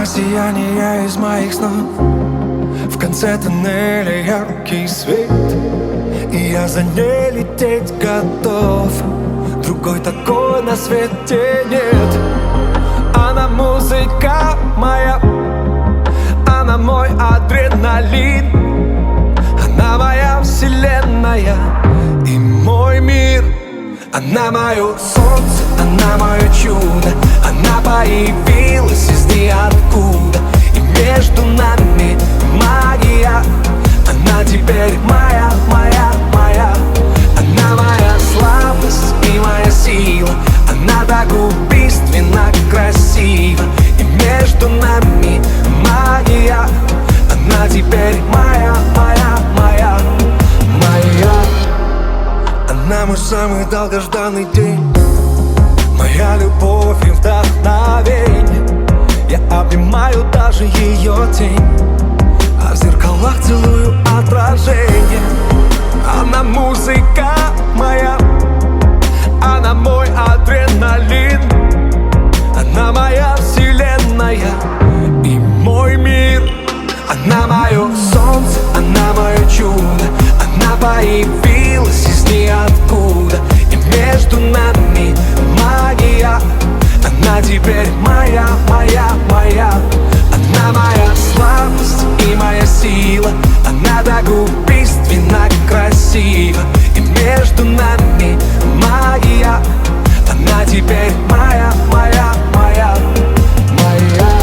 Она сияние из моих снов. В конце тоннеля яркий свет, и я за ней лететь готов. Другой такой на свете нет. Она музыка моя, она мой адреналин, она моя вселенная и мой мир. Она мое солнце, она мое чудо, она появилась из ниоткуда, и между нами магия. Она теперь моя, моя, моя. Она моя слабость и моя сила, она так убийственно красива, и между нами магия. Она теперь моя, моя, моя, моя. Она мой самый долгожданный день, моя любовь и вдохновенье. Я обнимаю даже ее тень, а в зеркалах целую отражение. Она музыка моя, она мой адреналин, она моя вселенная и мой мир. Она мое солнце, она мое чудо, она появилась из ниоткуда, и между нами магия. Она теперь моя, моя, моя. Она моя слабость и моя сила, она так убийственно красива, и между нами магия. Она теперь моя, моя, моя, моя,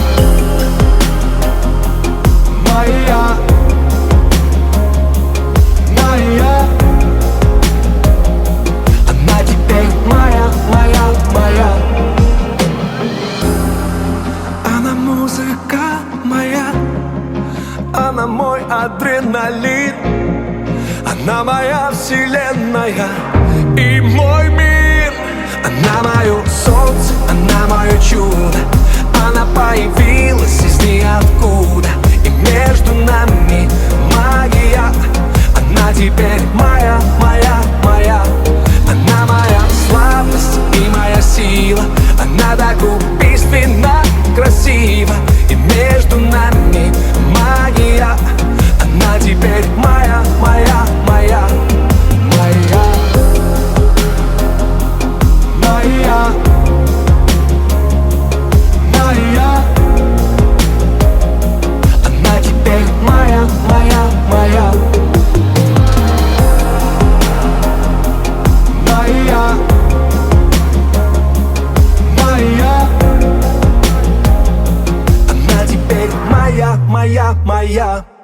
моя, моя. Она теперь моя, моя, моя. Она музыка моя, она мой адреналин, она моя вселенная и мой мир. Она мое солнце, она мое чудо, она появилась из ниоткуда, и между нами магия. Она теперь моя, моя, моя. Она моя слабость и моя сила, она так убийственно красива, и между нами магия. Она теперь моя, моя, моя, моя, моя, моя. Она теперь моя, моя, моя, моя, моя. Она теперь моя, моя, моя.